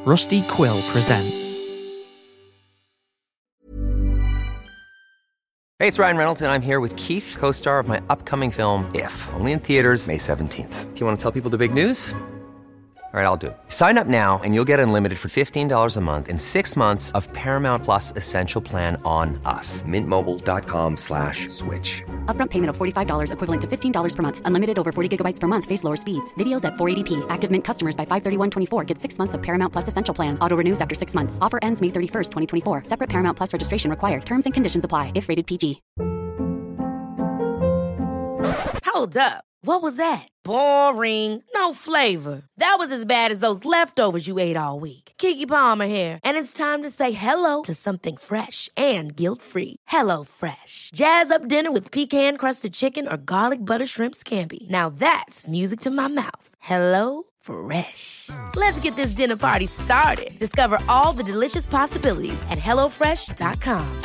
Rusty Quill presents. Hey, it's Ryan Reynolds, and I'm here with Keith, co-star of my upcoming film, If, only in theaters May 17th. Do you want to tell people the big news? All right, I'll do it. Sign up now and you'll get unlimited for $15 a month and 6 months of Paramount Plus Essential Plan on us. MintMobile.com/switch. Upfront payment of $45 equivalent to $15 per month. Unlimited over 40 gigabytes per month. Face lower speeds. Videos at 480p. Active Mint customers by 531.24 get 6 months of Paramount Plus Essential Plan. Auto renews after 6 months. Offer ends May 31st, 2024. Separate Paramount Plus registration required. Terms and conditions apply if rated PG. Hold up. What was that? Boring. No flavor. That was as bad as those leftovers you ate all week. Keke Palmer here. And it's time to say hello to something fresh and guilt-free. Hello Fresh. Jazz up dinner with pecan-crusted chicken or garlic butter shrimp scampi. Now that's music to my mouth. Hello Fresh. Let's get this dinner party started. Discover all the delicious possibilities at HelloFresh.com.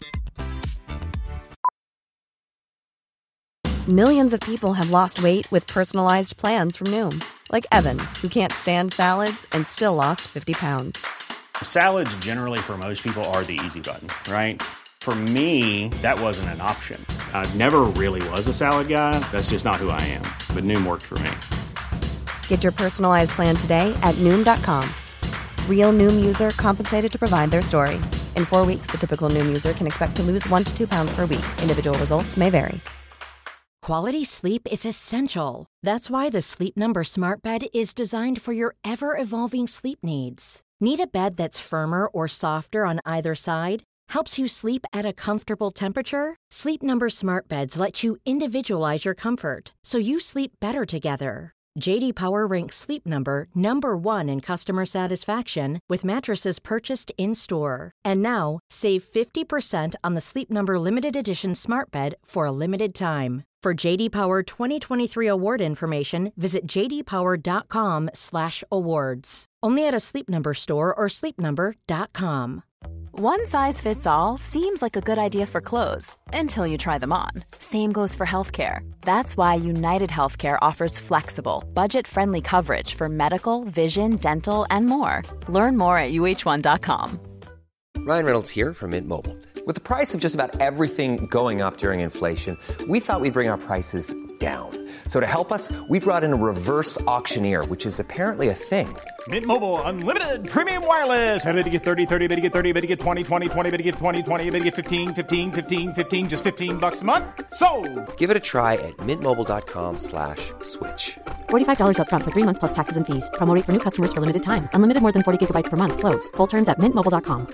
Millions of people have lost weight with personalized plans from Noom. Like Evan, who can't stand salads and still lost 50 pounds. Salads generally for most people are the easy button, right? For me, that wasn't an option. I never really was a salad guy. That's just not who I am. But Noom worked for me. Get your personalized plan today at Noom.com. Real Noom user compensated to provide their story. In 4 weeks, the typical Noom user can expect to lose 1 to 2 pounds per week. Individual results may vary. Quality sleep is essential. That's why the Sleep Number Smart Bed is designed for your ever-evolving sleep needs. Need a bed that's firmer or softer on either side? Helps you sleep at a comfortable temperature? Sleep Number Smart Beds let you individualize your comfort, so you sleep better together. J.D. Power ranks Sleep Number number 1 in customer satisfaction with mattresses purchased in-store. And now, save 50% on the Sleep Number Limited Edition Smart Bed for a limited time. For J.D. Power 2023 award information, visit jdpower.com/awards. Only at a Sleep Number store or sleepnumber.com. One size fits all seems like a good idea for clothes until you try them on. Same goes for healthcare. That's why United Healthcare offers flexible, budget-friendly coverage for medical, vision, dental, and more. Learn more at uh1.com. Ryan Reynolds here from Mint Mobile. With the price of just about everything going up during inflation, we thought we'd bring our prices down. So to help us, we brought in a reverse auctioneer, which is apparently a thing. Mint Mobile Unlimited Premium Wireless. How to get 30, 30, bit to get 30, bit to get 20, 20, 20, bit to get 20, 20, bit to get 15, 15, 15, 15, just $15 a month? Sold! Give it a try at mintmobile.com/switch. $45 up front for 3 months plus taxes and fees. Promo rate for new customers for limited time. Unlimited more than 40 gigabytes per month. Slows full terms at mintmobile.com.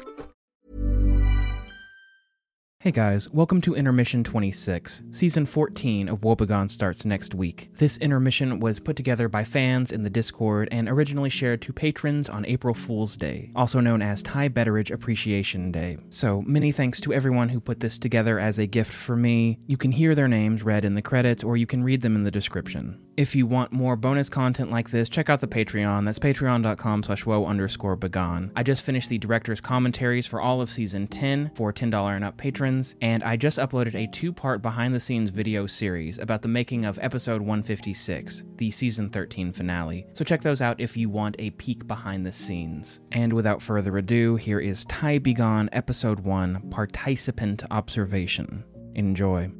Hey guys, welcome to Intermission 26. Season 14 of Woebegone starts next week. This intermission was put together by fans in the Discord and originally shared to patrons on April Fool's Day, also known as Ty Betteridge Appreciation Day. So many thanks to everyone who put this together as a gift for me. You can hear their names read in the credits or you can read them in the description. If you want more bonus content like this, check out the Patreon. That's patreon.com/woe_begone. I just finished the director's commentaries for all of season 10 for $10 and up patrons, and I just uploaded a 2-part behind-the-scenes video series about the making of episode 156, the season 13 finale. So check those out if you want a peek behind the scenes. And without further ado, here is Ty Begone episode 1, Participant Observation. Enjoy.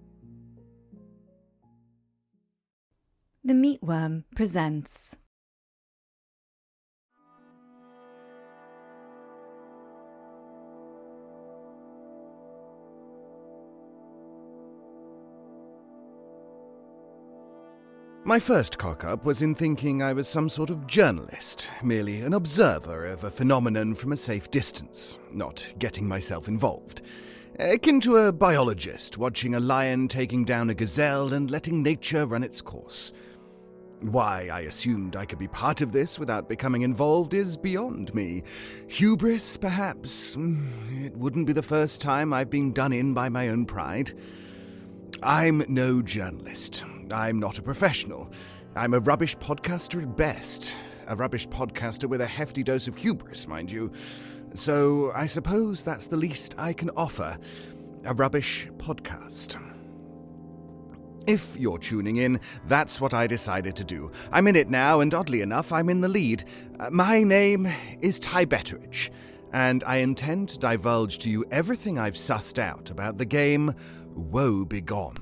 The Meatworm presents. My first cock-up was in thinking I was some sort of journalist, merely an observer of a phenomenon from a safe distance, not getting myself involved. Akin to a biologist watching a lion taking down a gazelle and letting nature run its course. Why I assumed I could be part of this without becoming involved is beyond me. Hubris, perhaps? It wouldn't be the first time I've been done in by my own pride. I'm no journalist. I'm not a professional. I'm a rubbish podcaster at best. A rubbish podcaster with a hefty dose of hubris, mind you. So I suppose that's the least I can offer. A rubbish podcast. If you're tuning in, that's what I decided to do. I'm in it now, and oddly enough, I'm in the lead. My name is Ty Betteridge, and I intend to divulge to you everything I've sussed out about the game Woe Begone.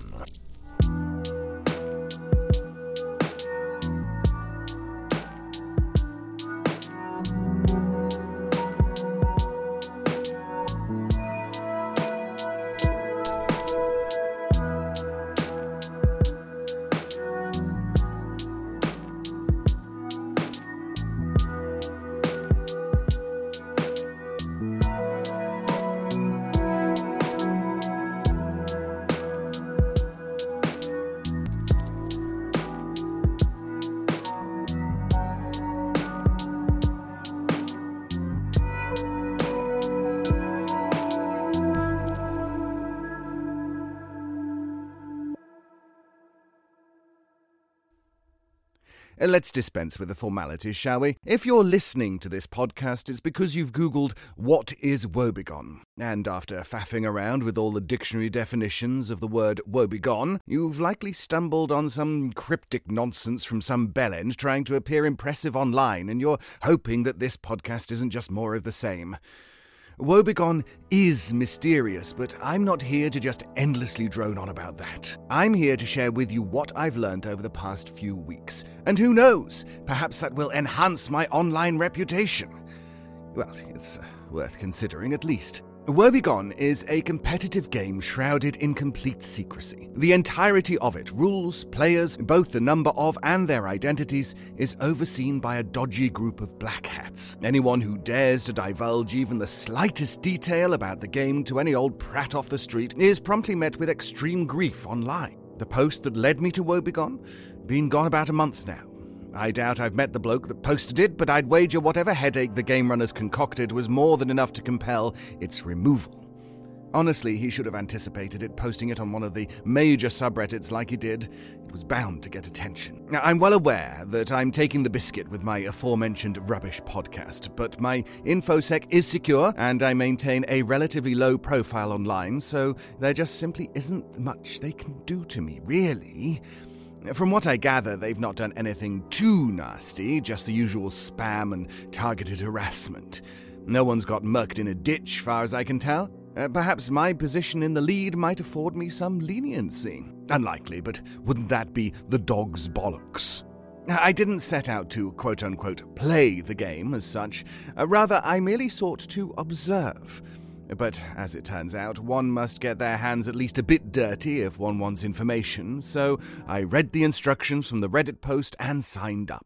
Let's dispense with the formalities, shall we? If you're listening to this podcast, it's because you've Googled, what is Woebegone? And after faffing around with all the dictionary definitions of the word Woebegone, you've likely stumbled on some cryptic nonsense from some bellend trying to appear impressive online, and you're hoping that this podcast isn't just more of the same. Woebegone is mysterious, but I'm not here to just endlessly drone on about that. I'm here to share with you what I've learned over the past few weeks. And who knows, perhaps that will enhance my online reputation. Well, it's worth considering at least. Woebegone is a competitive game shrouded in complete secrecy. The entirety of it, rules, players, both the number of and their identities, is overseen by a dodgy group of black hats. Anyone who dares to divulge even the slightest detail about the game to any old prat off the street is promptly met with extreme grief online. The post that led me to Woebegone? Been gone about a month now. I doubt I've met the bloke that posted it, but I'd wager whatever headache the game runners concocted was more than enough to compel its removal. Honestly, he should have anticipated it, posting it on one of the major subreddits like he did. It was bound to get attention. Now, I'm well aware that I'm taking the biscuit with my aforementioned rubbish podcast, but my InfoSec is secure, and I maintain a relatively low profile online, so there just simply isn't much they can do to me, really. From what I gather, they've not done anything too nasty, just the usual spam and targeted harassment. No one's got mucked in a ditch, far as I can tell. Perhaps my position in the lead might afford me some leniency. Unlikely, but wouldn't that be the dog's bollocks? I didn't set out to, quote-unquote, play the game as such. Rather, I merely sought to observe. But, as it turns out, one must get their hands at least a bit dirty if one wants information, so I read the instructions from the Reddit post and signed up.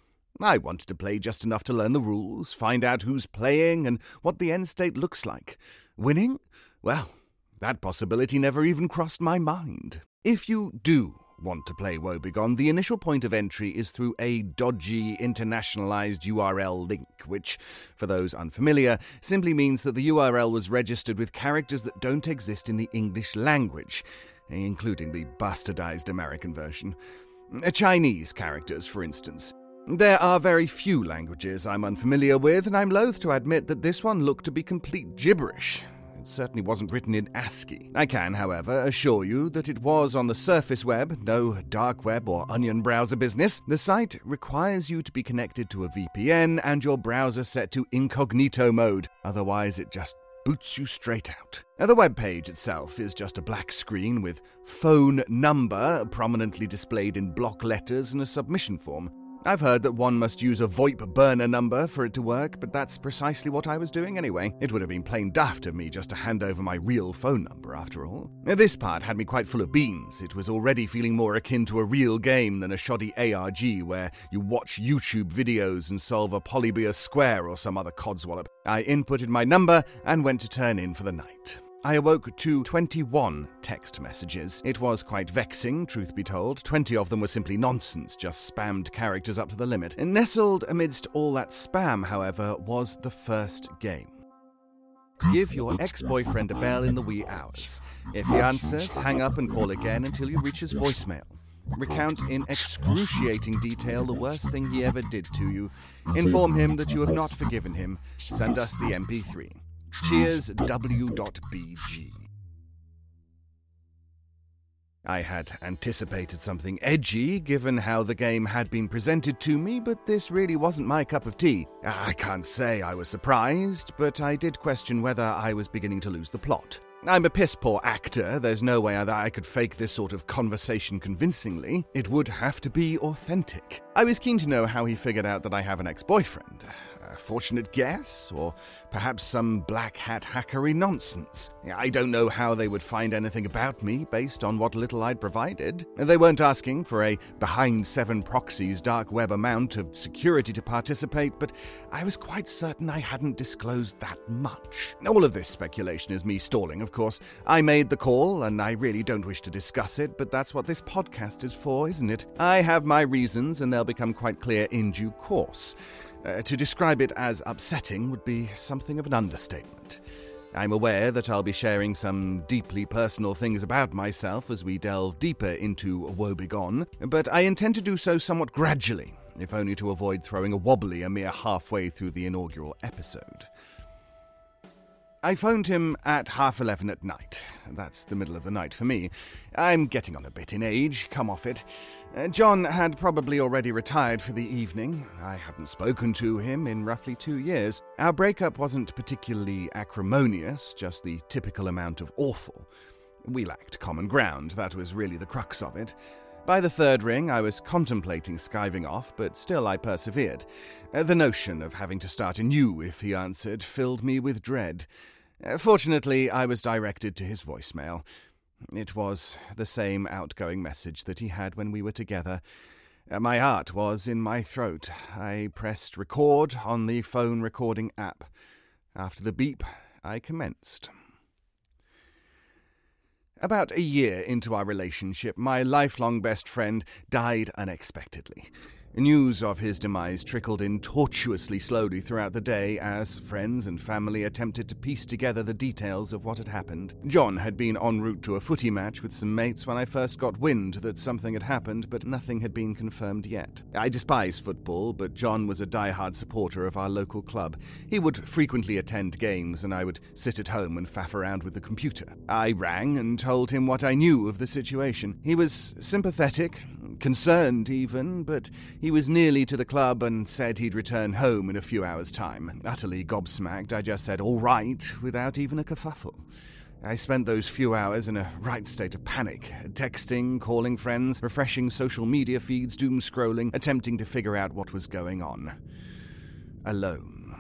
I wanted to play just enough to learn the rules, find out who's playing, and what the end state looks like. Winning? Well, that possibility never even crossed my mind. If you do want to play Woebegone, the initial point of entry is through a dodgy, internationalized URL link, which, for those unfamiliar, simply means that the URL was registered with characters that don't exist in the English language, including the bastardized American version. Chinese characters, for instance. There are very few languages I'm unfamiliar with, and I'm loath to admit that this one looked to be complete gibberish. It certainly wasn't written in ASCII. I can, however, assure you that it was on the surface web, no dark web or onion browser business. The site requires you to be connected to a VPN and your browser set to incognito mode, otherwise it just boots you straight out. The web page itself is just a black screen with phone number prominently displayed in block letters and a submission form. I've heard that one must use a VoIP burner number for it to work, but that's precisely what I was doing anyway. It would have been plain daft of me just to hand over my real phone number, after all. This part had me quite full of beans. It was already feeling more akin to a real game than a shoddy ARG where you watch YouTube videos and solve a Polybius square or some other codswallop. I inputted my number and went to turn in for the night. I awoke to 21 text messages. It was quite vexing, truth be told. 20 of them were simply nonsense, just spammed characters up to the limit. And nestled amidst all that spam, however, was the first game. Give your ex-boyfriend a bell in the wee hours. If he answers, hang up and call again until you reach his voicemail. Recount in excruciating detail the worst thing he ever did to you. Inform him that you have not forgiven him. Send us the MP3. Cheers, W.BG. I had anticipated something edgy, given how the game had been presented to me, but this really wasn't my cup of tea. I can't say I was surprised, but I did question whether I was beginning to lose the plot. I'm a piss-poor actor. There's no way that I could fake this sort of conversation convincingly. It would have to be authentic. I was keen to know how he figured out that I have an ex-boyfriend. A fortunate guess, or perhaps some black hat hackery nonsense. I don't know how they would find anything about me based on what little I'd provided. They weren't asking for a behind 7 proxies dark web amount of security to participate, but I was quite certain I hadn't disclosed that much. All of this speculation is me stalling, of course. I made the call, and I really don't wish to discuss it, but that's what this podcast is for, isn't it? I have my reasons, and they'll become quite clear in due course. To describe it as upsetting would be something of an understatement. I'm aware that I'll be sharing some deeply personal things about myself as we delve deeper into Woebegone, but I intend to do so somewhat gradually, if only to avoid throwing a wobbly a mere halfway through the inaugural episode. I phoned him at 11:30 at night. That's the middle of the night for me. I'm getting on a bit in age, come off it. John had probably already retired for the evening. I hadn't spoken to him in roughly 2 years. Our breakup wasn't particularly acrimonious, just the typical amount of awful. We lacked common ground, that was really the crux of it. By the 3rd ring, I was contemplating skiving off, but still I persevered. The notion of having to start anew if he answered filled me with dread. Fortunately, I was directed to his voicemail. It was the same outgoing message that he had when we were together. My heart was in my throat. I pressed record on the phone recording app. After the beep, I commenced. About a year into our relationship, my lifelong best friend died unexpectedly. News of his demise trickled in tortuously slowly throughout the day as friends and family attempted to piece together the details of what had happened. John had been en route to a footy match with some mates when I first got wind that something had happened, but nothing had been confirmed yet. I despise football, but John was a die-hard supporter of our local club. He would frequently attend games, and I would sit at home and faff around with the computer. I rang and told him what I knew of the situation. He was sympathetic, concerned even, but he was nearly to the club and said he'd return home in a few hours' time. Utterly gobsmacked, I just said, "All right," without even a kerfuffle. I spent those few hours in a right state of panic, texting, calling friends, refreshing social media feeds, doom-scrolling, attempting to figure out what was going on. Alone.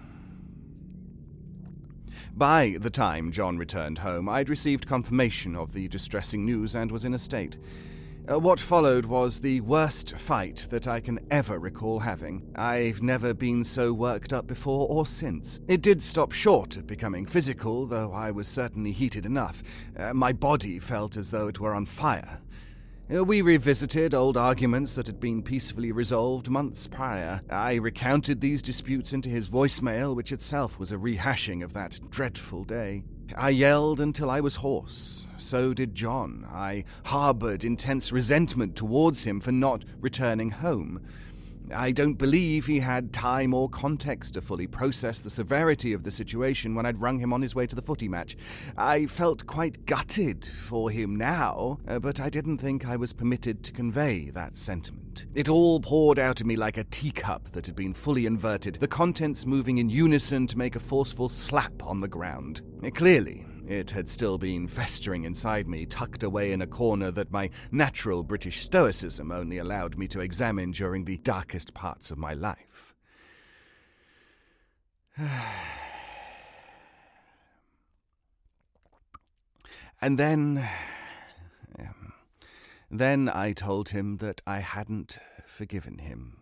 By the time John returned home, I'd received confirmation of the distressing news and was in a state. What followed was the worst fight that I can ever recall having. I've never been so worked up before or since. It did stop short of becoming physical, though I was certainly heated enough. My body felt as though it were on fire. We revisited old arguments that had been peacefully resolved months prior. I recounted these disputes into his voicemail, which itself was a rehashing of that dreadful day. I yelled until I was hoarse. So did John. I harbored intense resentment towards him for not returning home. I don't believe he had time or context to fully process the severity of the situation when I'd rung him on his way to the footy match. I felt quite gutted for him now, but I didn't think I was permitted to convey that sentiment. It all poured out of me like a teacup that had been fully inverted, the contents moving in unison to make a forceful slap on the ground. Clearly, it had still been festering inside me, tucked away in a corner that my natural British stoicism only allowed me to examine during the darkest parts of my life. And then I told him that I hadn't forgiven him.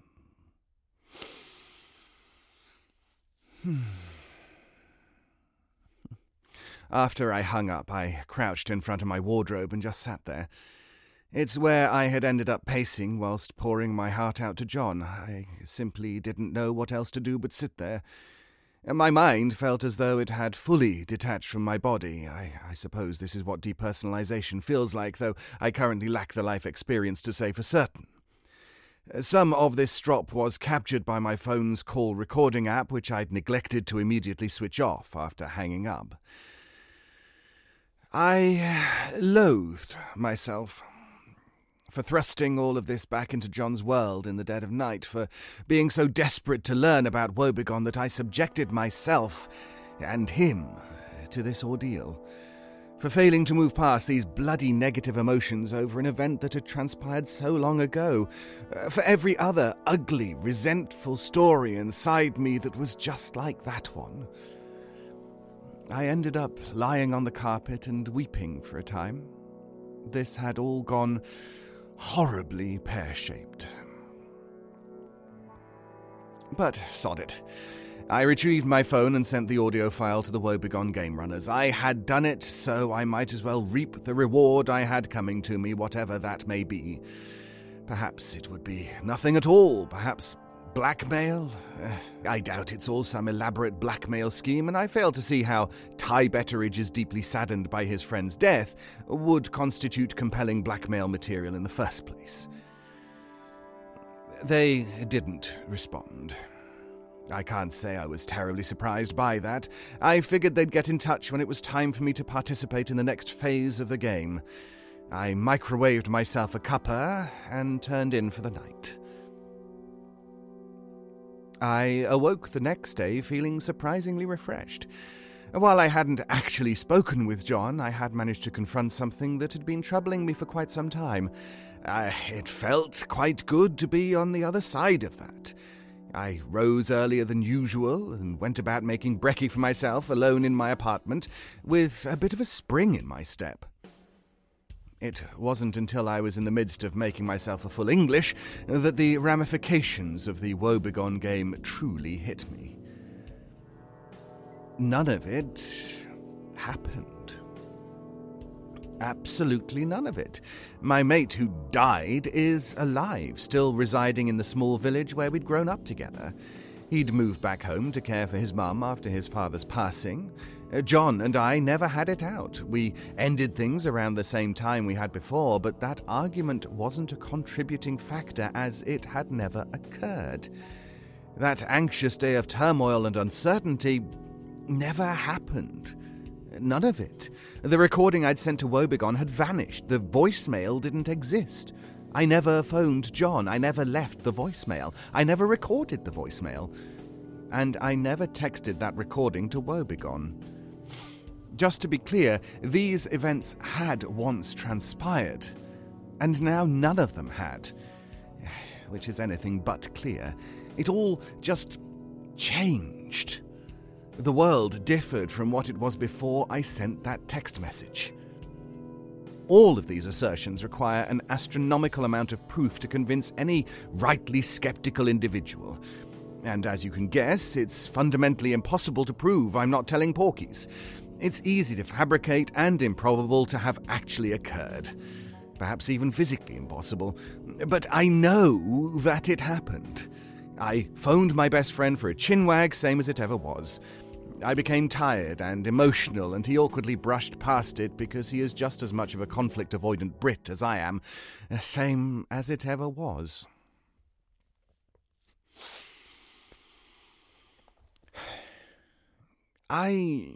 After I hung up, I crouched in front of my wardrobe and just sat there. It's where I had ended up pacing whilst pouring my heart out to John. I simply didn't know what else to do but sit there. My mind felt as though it had fully detached from my body. I suppose this is what depersonalization feels like, though I currently lack the life experience to say for certain. Some of this strop was captured by my phone's call recording app, which I'd neglected to immediately switch off after hanging up. I loathed myself for thrusting all of this back into John's world in the dead of night, for being so desperate to learn about Woebegone that I subjected myself and him to this ordeal, for failing to move past these bloody negative emotions over an event that had transpired so long ago, for every other ugly, resentful story inside me that was just like that one. I ended up lying on the carpet and weeping for a time. This had all gone horribly pear-shaped. But sod it. I retrieved my phone and sent the audio file to the Woebegone game runners. I had done it, so I might as well reap the reward I had coming to me, whatever that may be. Perhaps it would be nothing at all, perhaps blackmail? I doubt it's all some elaborate blackmail scheme, and I fail to see how Ty Betteridge is deeply saddened by his friend's death would constitute compelling blackmail material in the first place. They didn't respond. I can't say I was terribly surprised by that. I figured they'd get in touch when it was time for me to participate in the next phase of the game. I microwaved myself a cuppa and turned in for the night. I awoke the next day feeling surprisingly refreshed. While I hadn't actually spoken with John, I had managed to confront something that had been troubling me for quite some time. It felt quite good to be on the other side of that. I rose earlier than usual and went about making brekkie for myself alone in my apartment with a bit of a spring in my step. It wasn't until I was in the midst of making myself a full English that the ramifications of the Woebegone game truly hit me. None of it happened. Absolutely none of it. My mate who died is alive, still residing in the small village where we'd grown up together. He'd moved back home to care for his mum after his father's passing. John and I never had it out. We ended things around the same time we had before, but that argument wasn't a contributing factor as it had never occurred. That anxious day of turmoil and uncertainty never happened. None of it. The recording I'd sent to Woebegone had vanished. The voicemail didn't exist. I never phoned John. I never left the voicemail. I never recorded the voicemail. And I never texted that recording to Woebegone. Just to be clear, these events had once transpired, and now none of them had, which is anything but clear. It all just changed. The world differed from what it was before I sent that text message. All of these assertions require an astronomical amount of proof to convince any rightly skeptical individual. And as you can guess, it's fundamentally impossible to prove I'm not telling porkies. It's easy to fabricate and improbable to have actually occurred. Perhaps even physically impossible. But I know that it happened. I phoned my best friend for a chinwag, same as it ever was. I became tired and emotional, and he awkwardly brushed past it because he is just as much of a conflict-avoidant Brit as I am, same as it ever was. I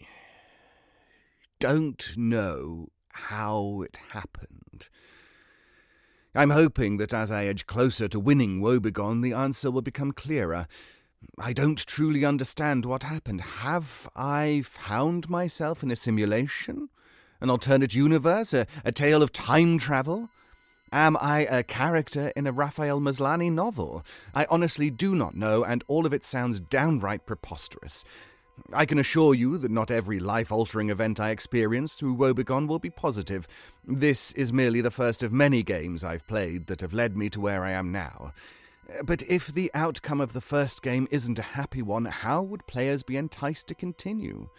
don't know how it happened. I'm hoping that as I edge closer to winning Woebegone, the answer will become clearer. I don't truly understand what happened. Have I found myself in a simulation? An alternate universe? A tale of time travel? Am I a character in a Raphael Maslany novel? I honestly do not know, and all of it sounds downright preposterous. I can assure you that not every life-altering event I experience through Woebegone will be positive. This is merely the first of many games I've played that have led me to where I am now. But if the outcome of the first game isn't a happy one, how would players be enticed to continue?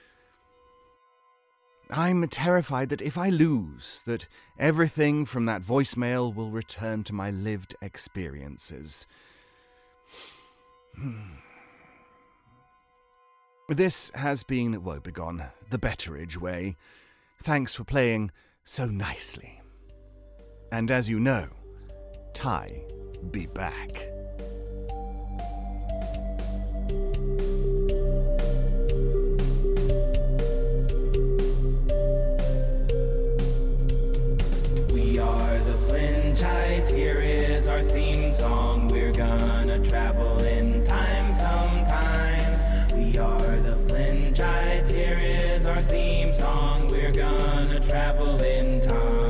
I'm terrified that if I lose, that everything from that voicemail will return to my lived experiences. This has been Woebegone, the Betteridge way. Thanks for playing so nicely. And as you know, Ty be back. our theme song, we're gonna travel in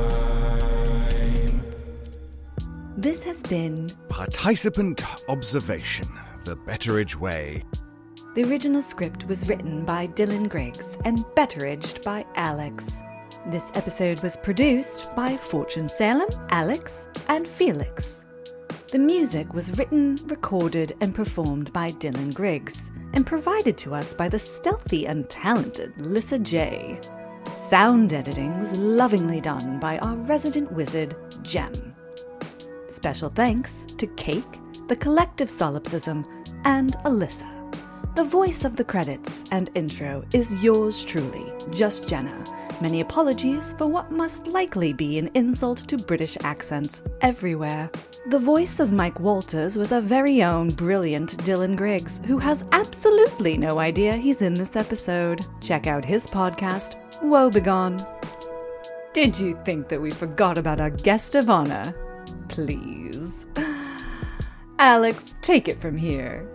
time. This has been Participant Observation, The Betteridge Way. The original script was written by Dylan Griggs and Betteridged by Alex. This episode was produced by Fortune Salem, Alex, and Felix. The music was written, recorded, and performed by Dylan Griggs, and provided to us by the stealthy and talented Lissa J. Sound editing was lovingly done by our resident wizard, Jem. Special thanks to Cake, The Collective Solipsism, and Alyssa. The voice of the credits and intro is yours truly, Just Jenna. Many apologies for what must likely be an insult to British accents everywhere. The voice of Mike Walters was our very own brilliant Dylan Griggs, who has absolutely no idea he's in this episode. Check out his podcast, Woebegone. Did you think that we forgot about our guest of honor? Please. Alex, take it from here.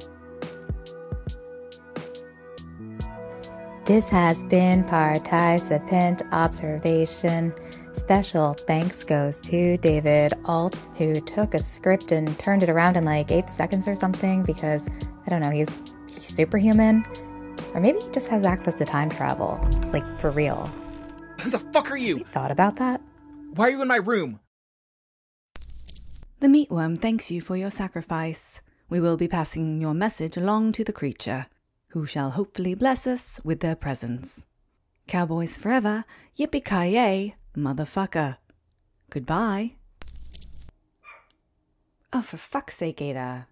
This has been Participant Observation. Special thanks goes to David Alt, who took a script and turned it around in like 8 seconds or something because, I don't know, he's superhuman. Or maybe he just has access to time travel. Like, for real. Who the fuck are you? You thought about that? Why are you in my room? The meatworm thanks you for your sacrifice. We will be passing your message along to the creature, who shall hopefully bless us with their presence. Cowboys forever, yippee-ki-yay, motherfucker. Goodbye. Oh, for fuck's sake, Ada.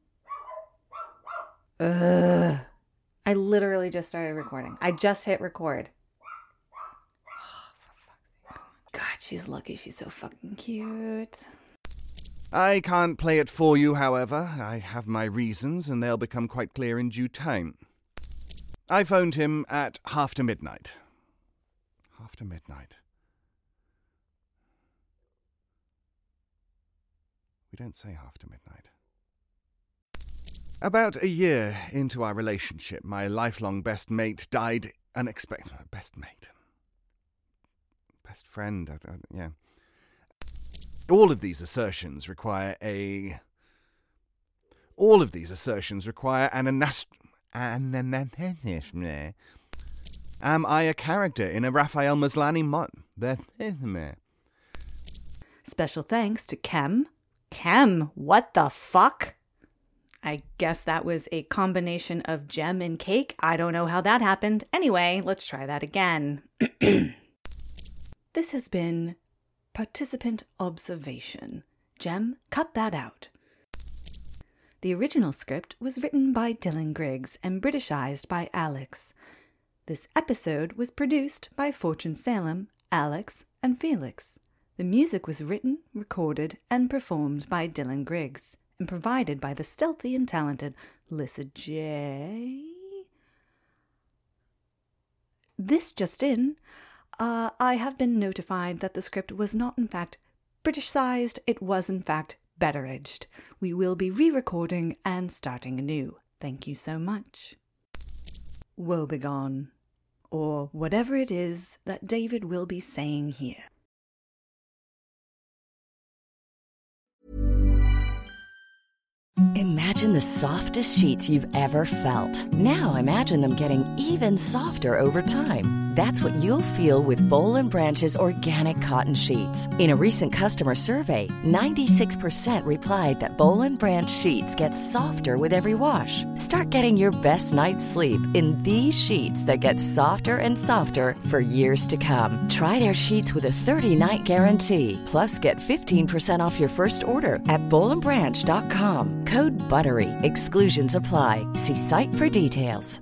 Ugh. I literally just started recording. I just hit record. Oh, for fuck's sake. God, she's lucky she's so fucking cute. I can't play it for you, however. I have my reasons, and they'll become quite clear in due time. I phoned him at midnight. After midnight. We don't say after midnight. About a year into our relationship, my lifelong best mate died unexpectedly. Best mate. Best friend, yeah. All of these assertions require an Am I a character in a Raphael Maslany Special thanks to Kem. Kem, what the fuck? I guess that was a combination of Jem and Cake. I don't know how that happened. Anyway, let's try that again. This has been Participant Observation. Jem, cut that out. The original script was written by Dylan Griggs and Britishized by Alex. This episode was produced by Fortune Salem, Alex, and Felix. The music was written, recorded, and performed by Dylan Griggs, and provided by the stealthy and talented Lissa J. This just in, I have been notified that the script was not in fact British-sized, it was in fact Betteridged. We will be re-recording and starting anew. Thank you so much. Woebegone, or whatever it is that David will be saying here. Imagine the softest sheets you've ever felt. Now imagine them getting even softer over time. That's what you'll feel with Boll & Branch's organic cotton sheets. In a recent customer survey, 96% replied that Boll & Branch sheets get softer with every wash. Start getting your best night's sleep in these sheets that get softer and softer for years to come. Try their sheets with a 30-night guarantee. Plus, get 15% off your first order at bollandbranch.com. Code BUTTERY. Exclusions apply. See site for details.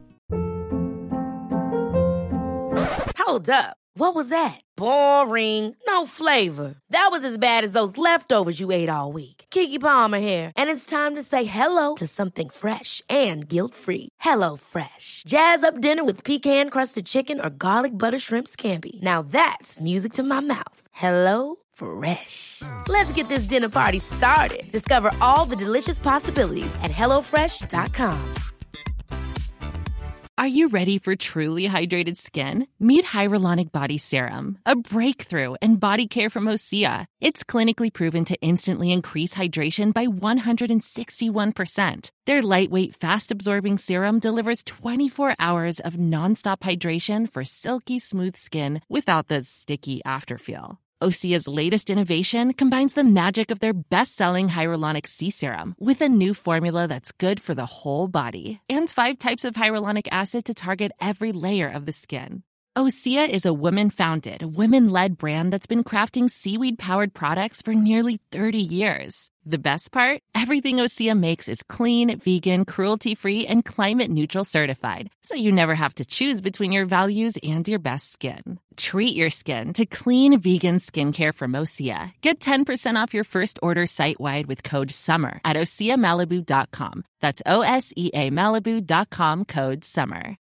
Hold up. What was that? Boring. No flavor. That was as bad as those leftovers you ate all week. Keke Palmer here, and it's time to say hello to something fresh and guilt-free. HelloFresh. Jazz up dinner with pecan-crusted chicken or garlic butter shrimp scampi. Now that's music to my mouth. HelloFresh. Let's get this dinner party started. Discover all the delicious possibilities at HelloFresh.com. Are you ready for truly hydrated skin? Meet Hyaluronic Body Serum, a breakthrough in body care from Osea. It's clinically proven to instantly increase hydration by 161%. Their lightweight, fast-absorbing serum delivers 24 hours of nonstop hydration for silky smooth skin without the sticky afterfeel. Osea's latest innovation combines the magic of their best-selling Hyaluronic Sea Serum with a new formula that's good for the whole body and 5 types of hyaluronic acid to target every layer of the skin. Osea is a women-founded, women-led brand that's been crafting seaweed-powered products for nearly 30 years. The best part? Everything Osea makes is clean, vegan, cruelty-free, and climate-neutral certified, so you never have to choose between your values and your best skin. Treat your skin to clean, vegan skincare from Osea. Get 10% off your first order site-wide with code SUMMER at OseaMalibu.com. That's OSEA Malibu.com, code SUMMER.